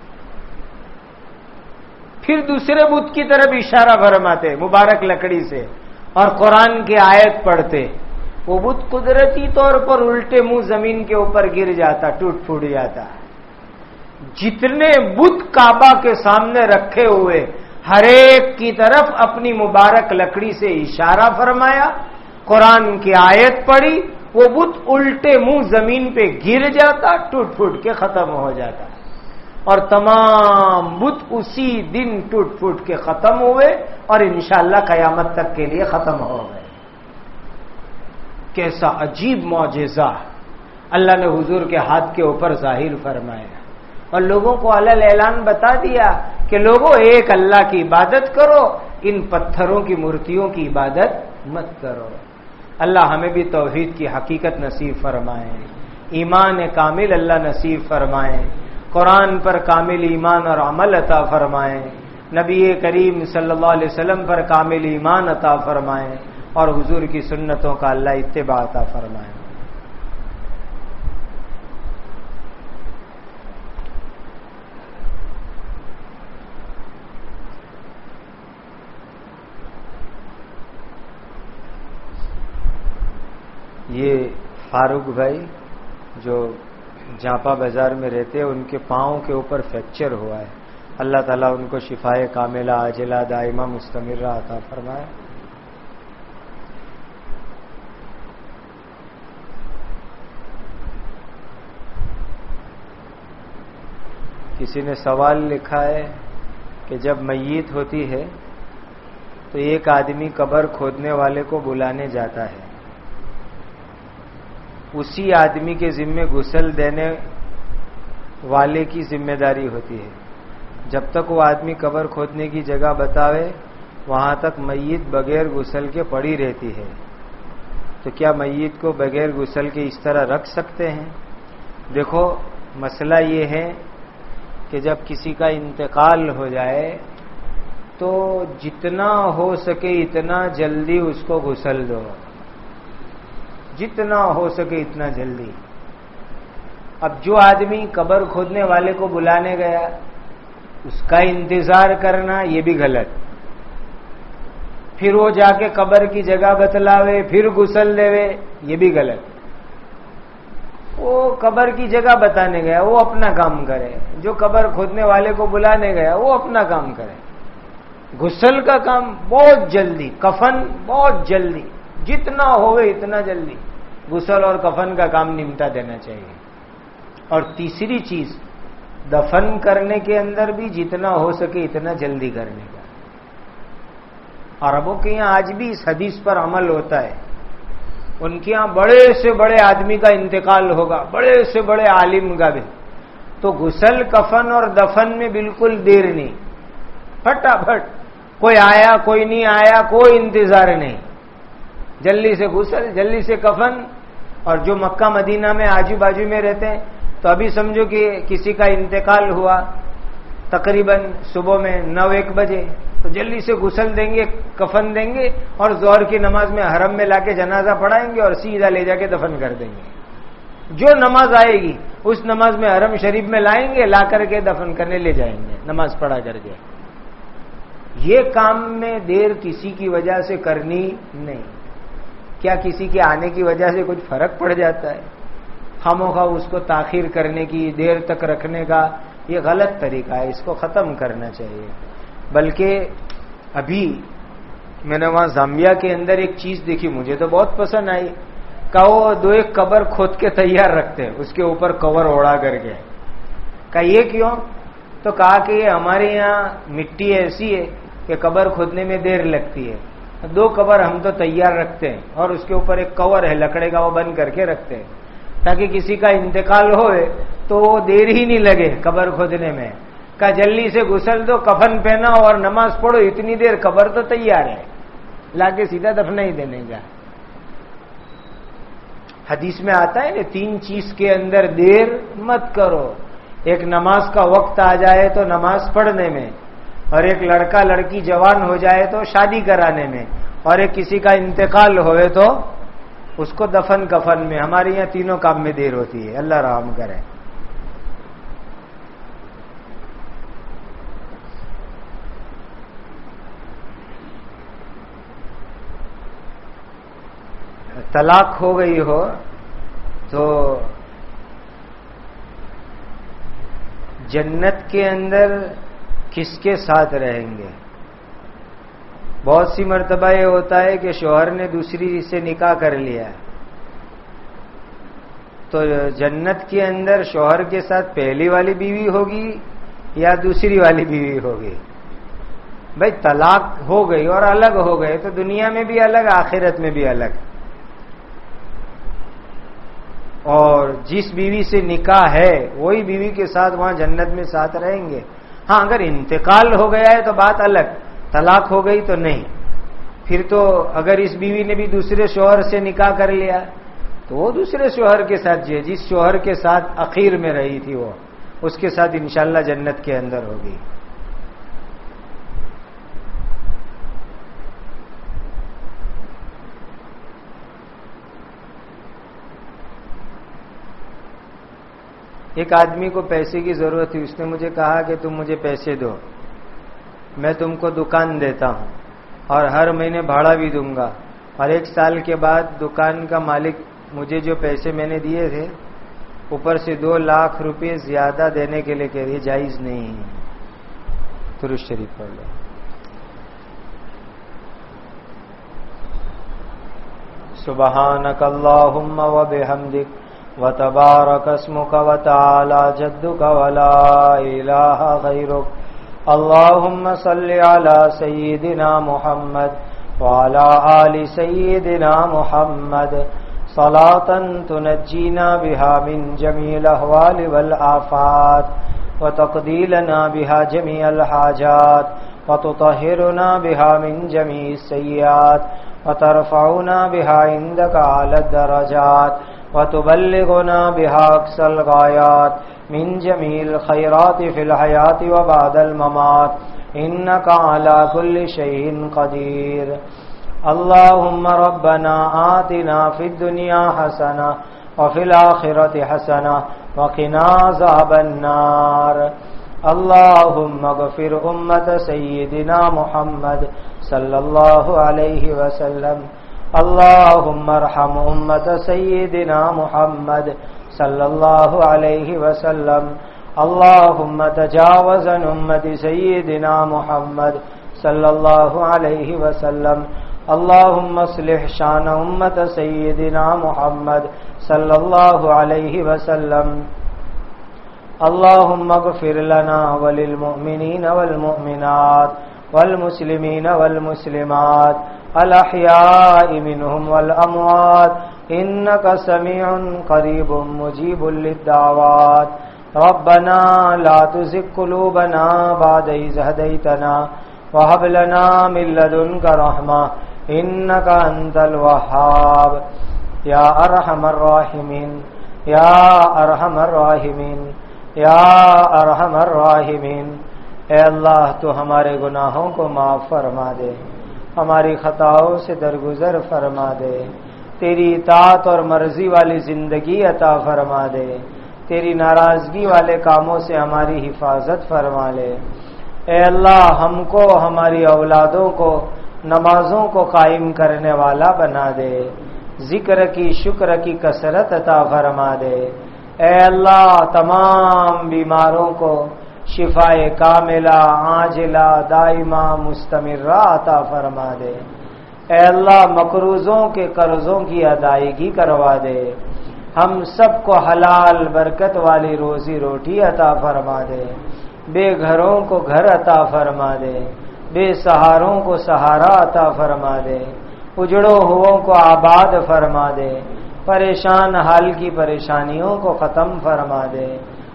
پھر دوسرے بت کی طرف اشارہ فرماتے مبارک لکڑی سے اور قرآن کی آیت پڑھتے، وہ بت قدرتی طور پر الٹے منہ زمین کے اوپر گر جاتا، ٹوٹ پھوٹ جاتا۔ جتنے بت کعبہ کے سامنے رکھے ہوئے ہر ایک کی طرف اپنی مبارک لکڑی سے اشارہ فرمایا، قرآن کی آیت پڑھی، وہ بت الٹے منہ زمین پہ گر جاتا، ٹوٹ پھوٹ کے ختم ہو جاتا، اور تمام بت اسی دن ٹوٹ پھوٹ کے ختم ہوئے اور انشاءاللہ قیامت تک کے لیے ختم ہو گئے۔ کیسا عجیب معجزہ اللہ نے حضور کے ہاتھ کے اوپر ظاہر فرمایا اور لوگوں کو علل اعلان بتا دیا کہ لوگوں ایک اللہ کی عبادت کرو، ان پتھروں کی مورتیوں کی عبادت مت کرو۔ اللہ ہمیں بھی توحید کی حقیقت نصیب فرمائے، ایمان کامل اللہ نصیب فرمائے، قرآن پر کامل ایمان اور عمل عطا فرمائے، نبی کریم صلی اللہ علیہ وسلم پر کامل ایمان عطا فرمائے اور حضور کی سنتوں کا اللہ اتباع عطا فرمائے۔ یہ فاروق بھائی جو جاپا بازار میں رہتے ہیں، ان کے پاؤں کے اوپر فریکچر ہوا ہے، اللہ تعالیٰ ان کو شفائے کاملہ عاجلہ دائمہ مستمرہ عطا فرمائے۔ کسی نے سوال لکھا ہے کہ جب میت ہوتی ہے تو ایک آدمی قبر کھودنے والے کو بلانے جاتا ہے، اسی آدمی کے ذمے غسل دینے والے کی ذمہ داری ہوتی ہے۔ جب تک وہ آدمی قبر کھودنے کی جگہ بتاوے وہاں تک میت بغیر غسل کے پڑی رہتی ہے، تو کیا میت کو بغیر غسل کے اس طرح رکھ سکتے ہیں؟ دیکھو مسئلہ یہ ہے کہ جب کسی کا انتقال ہو جائے تو جتنا ہو سکے اتنا جلدی اس کو غسل دو، جتنا ہو سکے اتنا جلدی۔ اب جو آدمی قبر کھودنے والے کو بلانے گیا اس کا انتظار کرنا یہ بھی غلط، پھر وہ جا کے قبر کی جگہ بتلاوے پھر غسل دیوے یہ بھی غلط۔ وہ قبر کی جگہ بتانے گیا وہ اپنا کام کرے، جو قبر کھودنے والے کو بلانے گیا وہ اپنا کام کرے۔ غسل کا کام بہت جلدی، کفن بہت جلدی، جتنا ہوئے اتنا جلدی غسل اور کفن کا کام نمٹا دینا چاہیے۔ اور تیسری چیز دفن کرنے کے اندر بھی جتنا ہو سکے اتنا جلدی کرنے کا۔ عربوں کے یہاں آج بھی اس حدیث پر عمل ہوتا ہے، ان کے یہاں بڑے سے بڑے آدمی کا انتقال ہوگا، بڑے سے بڑے عالم کا بھی، تو غسل کفن اور دفن میں بالکل دیر نہیں، پھٹافٹ، کوئی آیا کوئی نہیں آیا کوئی انتظار نہیں، جلدی سے غسل جلدی سے کفن۔ اور جو مکہ مدینہ میں آجو باجو میں رہتے ہیں تو ابھی سمجھو کہ کسی کا انتقال ہوا تقریباً صبح میں 9-1 بجے، تو جلدی سے غسل دیں گے، کفن دیں گے، اور ظہر کی نماز میں حرم میں لا کے جنازہ پڑھائیں گے اور سیدھا لے جا کے دفن کر دیں گے۔ جو نماز آئے گی اس نماز میں حرم شریف میں لائیں گے، لا کر کے دفن کرنے لے جائیں گے نماز پڑھا کر کے۔ یہ کام میں دیر کسی کی وجہ سے کرنی نہیں۔ کیا کسی کے آنے کی وجہ سے کچھ فرق پڑ جاتا ہے؟ خاموخواہ اس کو تاخیر کرنے کی، دیر تک رکھنے کا، یہ غلط طریقہ ہے، اس کو ختم کرنا چاہیے۔ بلکہ ابھی میں نے وہاں زامبیا کے اندر ایک چیز دیکھی، مجھے تو بہت پسند آئی، کہ وہ 2-1 قبر کھود کے تیار رکھتے ہیں، اس کے اوپر کور اوڑا کر کے۔ کہ یہ کیوں؟ تو کہا کہ یہ ہمارے یہاں مٹی ایسی ہے کہ قبر کھودنے میں دیر لگتی ہے، 2 قبر ہم تو تیار رکھتے ہیں اور اس کے اوپر ایک کور ہے لکڑے کا، وہ بند کر کے رکھتے ہیں تاکہ کسی کا انتقال ہوئے تو وہ دیر ہی نہیں لگے قبر کھودنے میں۔ کہ جلدی سے غسل دو، کفن پہنا اور نماز پڑھو، اتنی دیر قبر تو تیار ہے، لا کے سیدھا دفنا ہی دینے کا۔ حدیث میں آتا ہے نا 3 چیز کے اندر دیر مت کرو، ایک نماز کا وقت آ جائے تو نماز پڑھنے میں، اور ایک لڑکا لڑکی جوان ہو جائے تو شادی کرانے میں، اور ایک کسی کا انتقال ہوئے تو اس کو دفن کفن میں۔ ہمارے یہاں تینوں کام میں دیر ہوتی ہے، اللہ رحم کرے۔ طلاق ہو گئی ہو تو جنت کے اندر کس کے ساتھ رہیں گے؟ بہت سی مرتبہ یہ ہوتا ہے کہ شوہر نے دوسری سے نکاح کر لیا، تو جنت کے اندر شوہر کے ساتھ پہلی والی بیوی ہوگی یا دوسری والی بیوی ہوگی؟ بھائی طلاق ہو گئی اور الگ ہو گئے تو دنیا میں بھی الگ، آخرت میں بھی الگ۔ اور جس بیوی سے نکاح ہے وہی بیوی کے ساتھ وہاں جنت میں ساتھ رہیں گے۔ ہاں اگر انتقال ہو گیا ہے تو بات الگ، طلاق ہو گئی تو نہیں، پھر تو اگر اس بیوی نے بھی دوسرے شوہر سے نکاح کر لیا تو وہ دوسرے شوہر کے ساتھ جس شوہر کے ساتھ اخیر میں رہی تھی وہ اس کے ساتھ انشاءاللہ جنت کے اندر ہوگی۔ ایک آدمی کو پیسے کی ضرورت تھی، اس نے مجھے کہا کہ تم مجھے پیسے دو، میں تم کو دکان دیتا ہوں اور ہر مہینے بھاڑا بھی دوں گا، اور 1 سال کے بعد دکان کا مالک مجھے جو پیسے میں نے دیے تھے اوپر سے 2 لاکھ روپے زیادہ دینے کے لیے کہہ رہی ہے، جائز نہیں ہے۔ درود شریف پڑھ لو۔ سبحانک اللہم وبحمدک وتبارک اسمک وتعالی جدک ولا الہ غیرک، اللہم صل علی سیدنا محمد وعلی آل سیدنا محمد صلاة تنجینا بها من جمیع الاحوال والآفات وتقضی لنا بها جمیع الحاجات وتطہرنا بها من جمیع السیئات وترفعنا بها عندك اعلی الدرجات وتبلغنا بها اقصى الغایات من جمیع الخیرات فی الحیات وبعد الممات انك على كل شيء قدیر۔ اللهم ربنا آتنا في الدنيا حسنة وفي الآخرة حسنة وقنا عذاب النار۔ اللهم اغفر أمة سيدنا محمد صلى الله عليه وسلم، اللهم ارحم أمة سيدنا محمد صلى الله عليه وسلم، اللهم تجاوز عن أمة سيدنا محمد صلی اللہ علیہ وسلم. اللهم اصلح شان امت سیدنا محمد صلی اللہ علیہ وسلم. اللهم اغفر لنا وللمؤمنین والمؤمنات والمسلمین والمسلمات الاحیاء منهم والاموات انك سمیع قریب مجیب للدعوات. ربنا لا تزغ قلوبنا بعد إذ هديتنا وهب لنا من لدنك رحمة إنك أنت الوهاب. یا ارحم الراحمین یا ارحم الراحمین یا ارحم الراحمین. اے اللہ تو ہمارے گناہوں کو معاف فرما دے، ہماری خطاؤں سے درگزر فرما دے، تیری اطاعت اور مرضی والی زندگی عطا فرما دے، تیری ناراضگی والے کاموں سے ہماری حفاظت فرما لے. اے اللہ ہم کو، ہماری اولادوں کو نمازوں کو قائم کرنے والا بنا دے، ذکر کی شکر کی کثرت عطا فرما دے. اے اللہ تمام بیماروں کو شفائے کاملہ عاجلہ دائمہ مستمرہ عطا فرما دے. اے اللہ مقروضوں کے قرضوں کی ادائیگی کروا دے. ہم سب کو حلال برکت والی روزی روٹی عطا فرما دے. بے گھروں کو گھر عطا فرما دے، بے سہاروں کو سہارا عطا فرما دے، اجڑوں ہووں کو آباد فرما دے، پریشان حال کی پریشانیوں کو ختم فرما دے،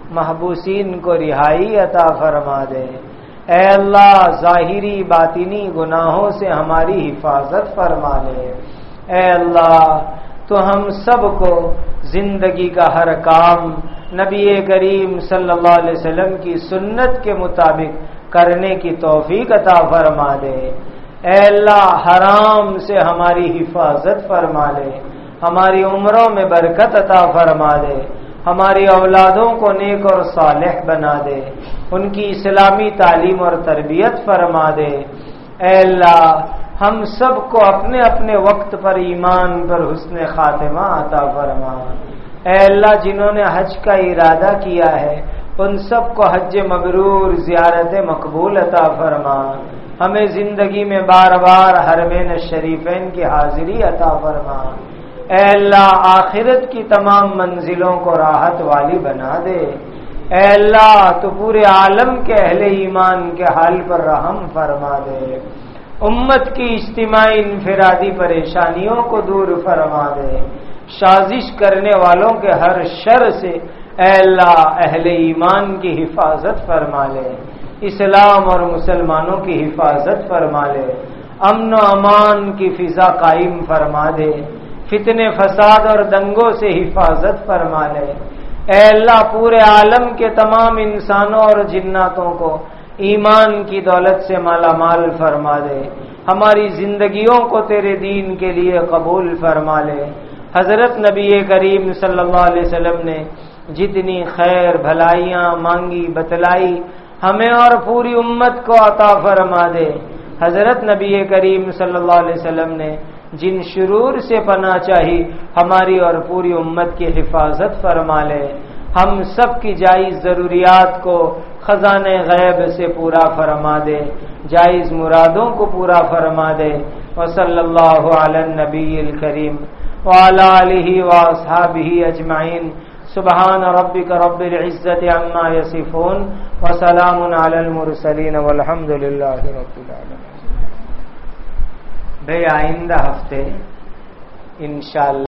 محبوسین کو رہائی عطا فرما دے. اے اللہ ظاہری باطنی گناہوں سے ہماری حفاظت فرما لے. اے اللہ تو ہم سب کو زندگی کا ہر کام نبی کریم صلی اللہ علیہ وسلم کی سنت کے مطابق کرنے کی توفیق عطا فرما دے. اے اللہ حرام سے ہماری حفاظت فرما لے، ہماری عمروں میں برکت عطا فرما دے، ہماری اولادوں کو نیک اور صالح بنا دے، ان کی اسلامی تعلیم اور تربیت فرما دے. اے اللہ ہم سب کو اپنے اپنے وقت پر ایمان پر حسن خاتمہ عطا فرما. اے اللہ جنہوں نے حج کا ارادہ کیا ہے ان سب کو حج مبرور زیارت مقبول عطا فرما. ہمیں زندگی میں بار بار حرمین شریفین کی حاضری عطا فرما. اے اللہ آخرت کی تمام منزلوں کو راحت والی بنا دے. اے اللہ تو پورے عالم کے اہل ایمان کے حال پر رحم فرما دے. امت کی اجتماعی انفرادی پریشانیوں کو دور فرما دے. سازش کرنے والوں کے ہر شر سے اے اللہ اہل ایمان کی حفاظت فرما لے، اسلام اور مسلمانوں کی حفاظت فرما لے، امن و امان کی فضا قائم فرما دے، فتنے فساد اور دنگوں سے حفاظت فرما لے. اے اللہ پورے عالم کے تمام انسانوں اور جناتوں کو ایمان کی دولت سے مالا مال فرما دے، ہماری زندگیوں کو تیرے دین کے لیے قبول فرما لے. حضرت نبی کریم صلی اللہ علیہ وسلم نے جتنی خیر بھلائیاں مانگی بتلائی ہمیں اور پوری امت کو عطا فرما دے. حضرت نبی کریم صلی اللہ علیہ وسلم نے جن شرور سے پناہ چاہی ہماری اور پوری امت کی حفاظت فرما لے. ہم سب کی جائز ضروریات کو خزانے غیب سے پورا فرما دے، جائز مرادوں کو پورا فرما دے. وصلی اللہ علی النبی الکریم وعلی آلہ واصحابہ اجمعین. سبحان ربک رب العزت عما یصفون وسلام علی المرسلین والحمد للہ رب العالمین. بھئی آئندہ ہفتے انشاءاللہ